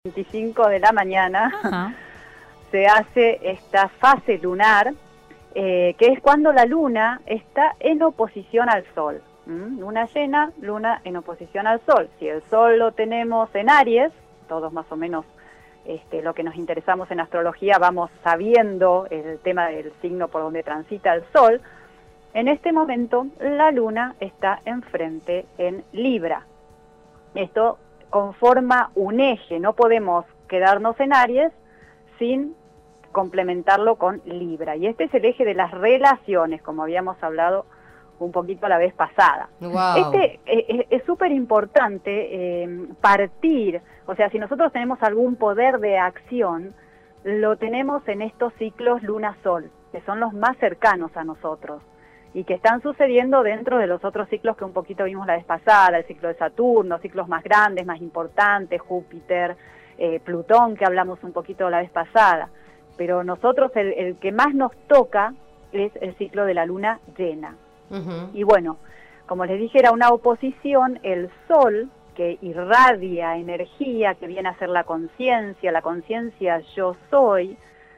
25 de la mañana. Ajá. Se hace esta fase lunar, que es cuando la luna está en oposición al sol. Luna llena, luna en oposición al sol. Si el sol lo tenemos en Aries, todos más o menos lo que nos interesamos en astrología vamos sabiendo el tema del signo por donde transita el sol. En este momento la luna está enfrente en Libra. Esto conforma un eje, no podemos quedarnos en Aries sin complementarlo con Libra. Y este es el eje de las relaciones, como habíamos hablado un poquito la vez pasada. Wow. Es súper importante partir, o sea, si nosotros tenemos algún poder de acción, lo tenemos en estos ciclos luna-sol, que son los más cercanos a nosotros y que están sucediendo dentro de los otros ciclos que un poquito vimos la vez pasada, el ciclo de Saturno, ciclos más grandes, más importantes, Júpiter, Plutón, que hablamos un poquito la vez pasada. Pero nosotros el que más nos toca es el ciclo de la luna llena. Y bueno, como les dije, era una oposición, el sol, que irradia energía, que viene a ser la conciencia yo soy,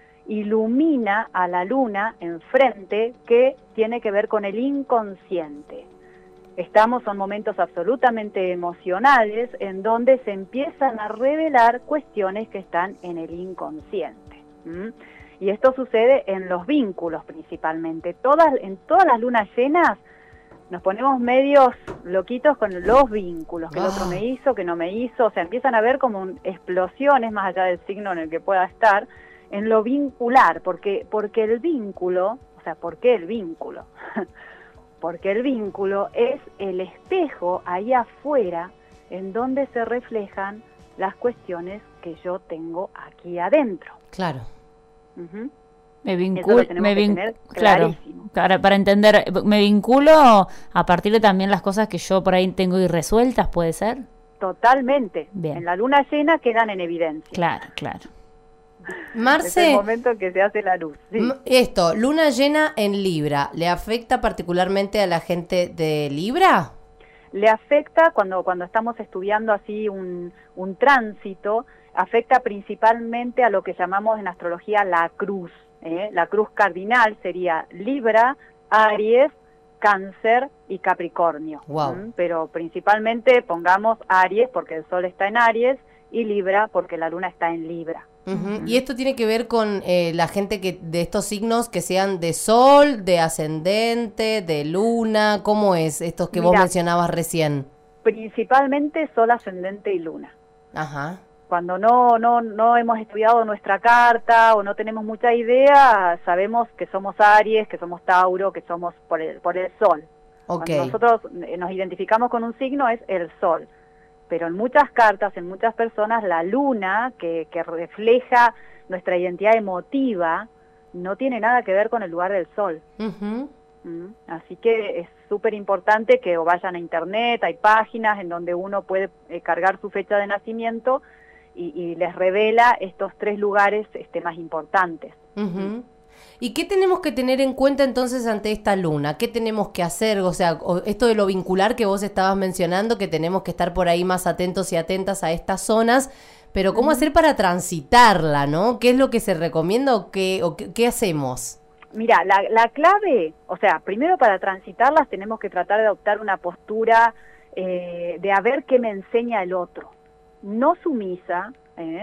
ilumina a la luna enfrente, que tiene que ver con el inconsciente. Son momentos absolutamente emocionales en donde se empiezan a revelar cuestiones que están en el inconsciente. Y esto sucede en los vínculos principalmente. En todas las lunas llenas nos ponemos medios loquitos con los vínculos, que el otro me hizo, que no me hizo, o sea, empiezan a haber como explosiones más allá del signo en el que pueda estar, en lo vincular, porque el vínculo, o sea, ¿por qué el vínculo? Porque el vínculo es el espejo ahí afuera en donde se reflejan las cuestiones que yo tengo aquí adentro. Claro. Me vinculo, claro, para entender, me vinculo a partir de también las cosas que yo por ahí tengo irresueltas, ¿puede ser? Totalmente. Bien. En la luna llena quedan en evidencia. Claro, claro. Marce, es el momento que se hace la luz. Sí. Esto, luna llena en Libra, ¿le afecta particularmente a la gente de Libra? Le afecta cuando estamos estudiando así un tránsito, afecta principalmente a lo que llamamos en astrología la cruz. La cruz cardinal sería Libra, Aries, Cáncer y Capricornio. Wow. Pero principalmente pongamos Aries porque el sol está en Aries y Libra porque la luna está en Libra. Y esto tiene que ver con la gente de estos signos que sean de sol, de ascendente, de luna. ¿Cómo es estos que vos mencionabas recién? Principalmente sol, ascendente y luna. Ajá. Cuando no hemos estudiado nuestra carta o no tenemos mucha idea, sabemos que somos Aries, que somos Tauro, que somos por el sol. Okay. Cuando nosotros nos identificamos con un signo es el sol. Pero en muchas cartas, en muchas personas, la luna, que refleja nuestra identidad emotiva, no tiene nada que ver con el lugar del sol. Así que es súper importante que vayan a internet, hay páginas en donde uno puede cargar su fecha de nacimiento y les revela estos 3 lugares más importantes. ¿Y qué tenemos que tener en cuenta entonces ante esta luna? ¿Qué tenemos que hacer? O sea, esto de lo vincular que vos estabas mencionando, que tenemos que estar por ahí más atentos y atentas a estas zonas, pero ¿cómo hacer para transitarla, no? ¿Qué es lo que se recomienda o qué hacemos? Mira, la clave, o sea, primero para transitarlas tenemos que tratar de adoptar una postura de a ver qué me enseña el otro. No sumisa,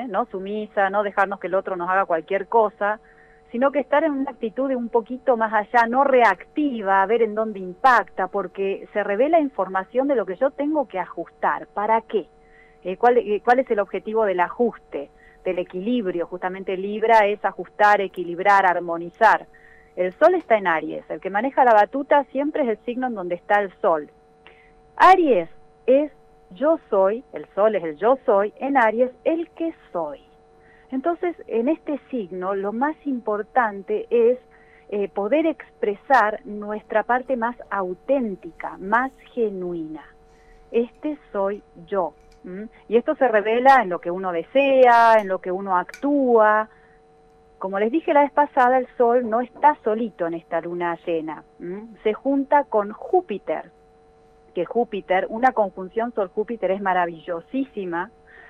no dejarnos que el otro nos haga cualquier cosa, sino que estar en una actitud de un poquito más allá, no reactiva, a ver en dónde impacta, porque se revela información de lo que yo tengo que ajustar. ¿Para qué? ¿Cuál es el objetivo del ajuste, del equilibrio? Justamente Libra es ajustar, equilibrar, armonizar. El sol está en Aries, el que maneja la batuta siempre es el signo en donde está el sol. Aries es yo soy, el sol es el yo soy, en Aries el que soy. Entonces, en este signo, lo más importante es poder expresar nuestra parte más auténtica, más genuina. Este soy yo. Y esto se revela en lo que uno desea, en lo que uno actúa. Como les dije la vez pasada, el sol no está solito en esta luna llena. Se junta con Júpiter, que Júpiter, una conjunción Sol-Júpiter es maravillosísima,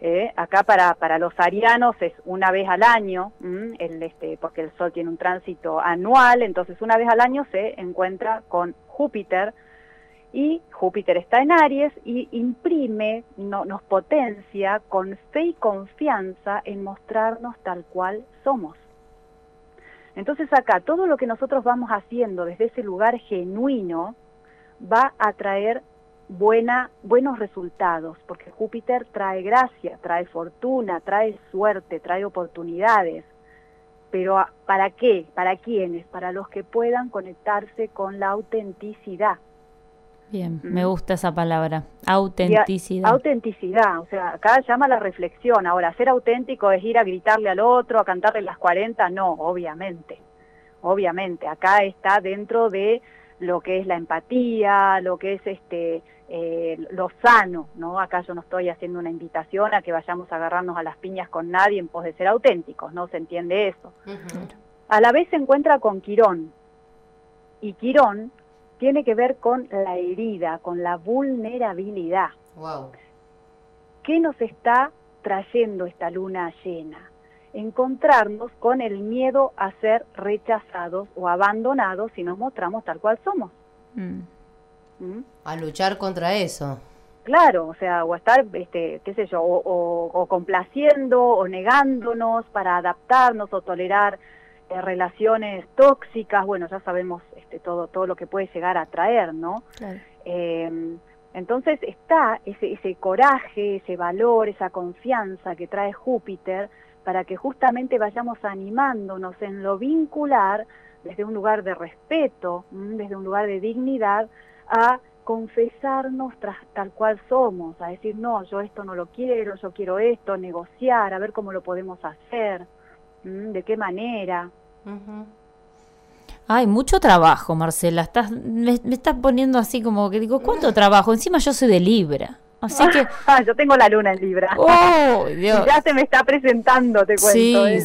Acá para los arianos es una vez al año, porque el Sol tiene un tránsito anual, entonces una vez al año se encuentra con Júpiter, y Júpiter está en Aries y imprime, nos potencia con fe y confianza en mostrarnos tal cual somos. Entonces acá todo lo que nosotros vamos haciendo desde ese lugar genuino va a traer buenos resultados, porque Júpiter trae gracia, trae fortuna, trae suerte, trae oportunidades. Pero ¿para qué? ¿Para quiénes? Para los que puedan conectarse con la autenticidad. Bien, me gusta esa palabra, autenticidad. Autenticidad, o sea, acá llama la reflexión. Ahora, ser auténtico es ir a gritarle al otro, a cantarle las 40, no, obviamente. Acá está dentro de lo que es la empatía, lo que es lo sano, ¿no? Acá yo no estoy haciendo una invitación a que vayamos a agarrarnos a las piñas con nadie en pos de ser auténticos, ¿no? Se entiende eso. Uh-huh. A la vez se encuentra con Quirón, y Quirón tiene que ver con la herida, con la vulnerabilidad. Wow. ¿Qué nos está trayendo esta luna llena? Encontrarnos con el miedo a ser rechazados o abandonados si nos mostramos tal cual somos. A luchar contra eso. Claro, o sea, o estar, qué sé yo, o complaciendo o negándonos para adaptarnos o tolerar relaciones tóxicas. Bueno, ya sabemos todo lo que puede llegar a traer, ¿no? Claro. Entonces está ese coraje, ese valor, esa confianza que trae Júpiter para que justamente vayamos animándonos en lo vincular desde un lugar de respeto, desde un lugar de dignidad, a confesarnos tal cual somos, a decir, no, yo esto no lo quiero, yo quiero esto, negociar, a ver cómo lo podemos hacer, de qué manera. Uh-huh. Ay, mucho trabajo, Marcela. Me estás poniendo así como que digo, ¿cuánto trabajo? Encima yo soy de Libra. Así que... yo tengo la luna en Libra. ¡Oh, Dios! Ya se me está presentando, te cuento.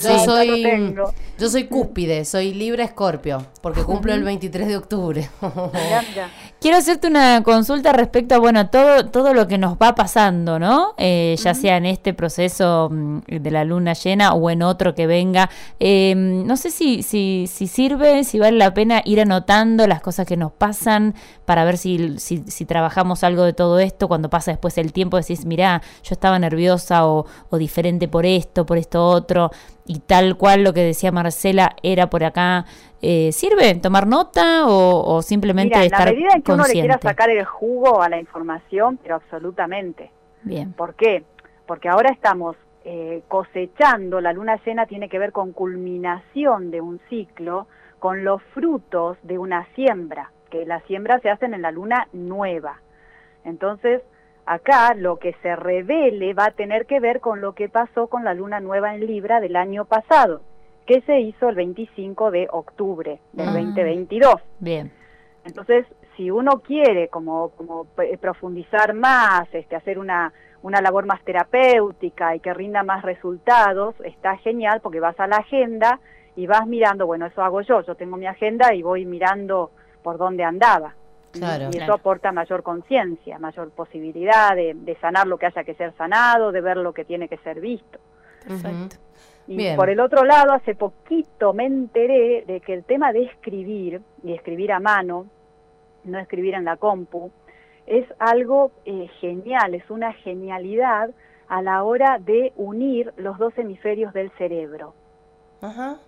Sí, yo soy cúspide, soy Libra Escorpio, porque cumplo el 23 de octubre. Ya. Quiero hacerte una consulta respecto a, bueno, todo lo que nos va pasando, ¿no? Ya sea en este proceso de la luna llena o en otro que venga. No sé si sirve, si vale la pena ir anotando las cosas que nos pasan para ver si trabajamos algo de todo esto. Cuando pasa después el tiempo decís, mirá, yo estaba nerviosa o diferente por esto otro, y tal cual lo que decía Marcela era por acá. ¿Sirve tomar nota o simplemente estar consciente? En la medida en que uno le quiera sacar el jugo a la información, pero absolutamente. Bien. ¿Por qué? Porque ahora estamos cosechando, la luna llena tiene que ver con culminación de un ciclo, con los frutos de una siembra, que las siembras se hacen en la luna nueva. Entonces, acá lo que se revele va a tener que ver con lo que pasó con la luna nueva en Libra del año pasado, que se hizo el 25 de octubre del 2022. Bien. Entonces, si uno quiere como profundizar más, hacer una labor más terapéutica y que rinda más resultados, está genial porque vas a la agenda y vas mirando, bueno, eso hago yo tengo mi agenda y voy mirando por dónde andaba. Claro, y eso aporta mayor conciencia, mayor posibilidad de sanar lo que haya que ser sanado, de ver lo que tiene que ser visto. Perfecto. Y Bien. por el otro lado, hace poquito me enteré de que el tema de escribir, y escribir a mano, no escribir en la compu, es algo genial, es una genialidad a la hora de unir los dos hemisferios del cerebro. Ajá.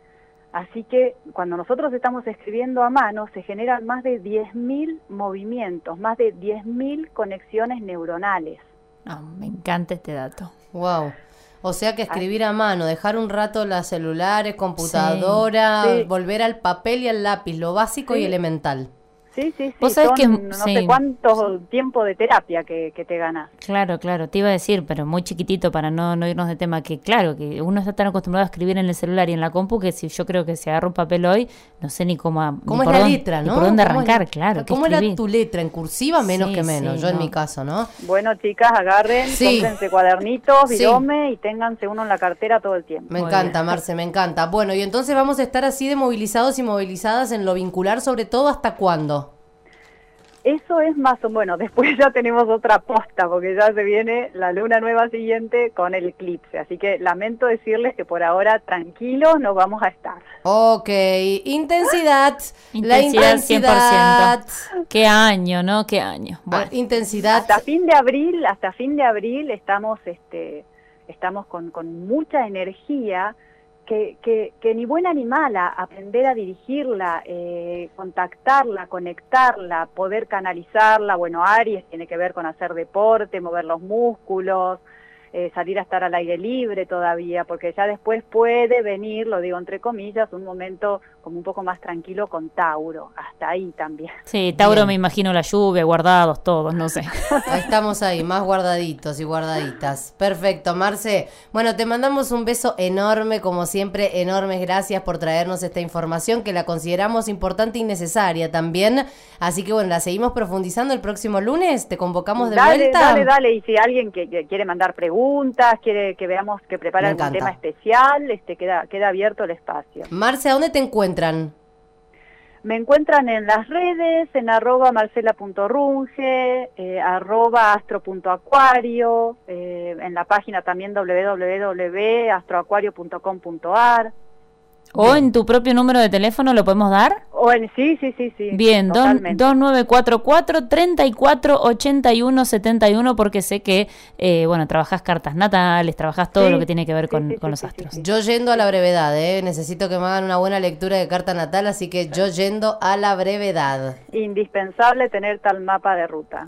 Así que cuando nosotros estamos escribiendo a mano se generan más de 10.000 movimientos, más de 10.000 conexiones neuronales. Me encanta este dato. Wow. O sea que escribir a mano, dejar un rato las celulares, computadora, Sí. volver al papel y al lápiz, lo básico y elemental. Sí, Vos sabés que no sé cuánto tiempo de terapia que te ganás. Claro, te iba a decir, pero muy chiquitito para no irnos de tema, que claro, que uno está tan acostumbrado a escribir en el celular y en la compu que si yo creo que si agarro un papel hoy, no sé ni cómo es la letra, ¿no? por dónde arrancar, claro. ¿Cómo era tu letra? ¿En cursiva? Menos que menos, yo en mi caso, ¿no? Bueno, chicas, agarren, cómprense cuadernitos, virome y ténganse uno en la cartera todo el tiempo. Me encanta, Marce, me encanta. Bueno, y entonces vamos a estar así de movilizados y movilizadas en lo vincular, sobre todo, ¿hasta cuándo? Eso es más o menos, después ya tenemos otra posta, porque ya se viene la luna nueva siguiente con el eclipse, así que lamento decirles que por ahora tranquilos no vamos a estar. Ok, intensidad, la Intensidad 100%. Qué año, ¿no? Qué año. Bueno. Intensidad. Hasta fin de abril estamos con mucha energía, que ni buena ni mala, aprender a dirigirla, contactarla, conectarla, poder canalizarla. Bueno, Aries tiene que ver con hacer deporte, mover los músculos, salir a estar al aire libre todavía, porque ya después puede venir, lo digo entre comillas, un momento como un poco más tranquilo con Tauro, hasta ahí también. Sí, Tauro Bien. me imagino la lluvia, guardados todos, no sé. Estamos ahí, más guardaditos y guardaditas. Perfecto, Marce. Bueno, te mandamos un beso enorme, como siempre, enormes gracias por traernos esta información que la consideramos importante y necesaria también. Así que bueno, la seguimos profundizando el próximo lunes, te convocamos de vuelta. Dale, y si alguien que quiere mandar preguntas, quiere que veamos que prepara algún tema especial, queda abierto el espacio. Marce, ¿a dónde te encuentran? Me encuentran en las redes, en @marcela.runge, @astro.acuario, en la página también www.astroacuario.com.ar. O en tu propio número de teléfono, ¿lo podemos dar? Sí. Bien, totalmente. 2944-3481-71, porque sé que, trabajás cartas natales, trabajás todo lo que tiene que ver con los astros. Sí. Yo yendo a la brevedad, necesito que me hagan una buena lectura de carta natal, así que yo yendo a la brevedad. Indispensable tener tal mapa de ruta.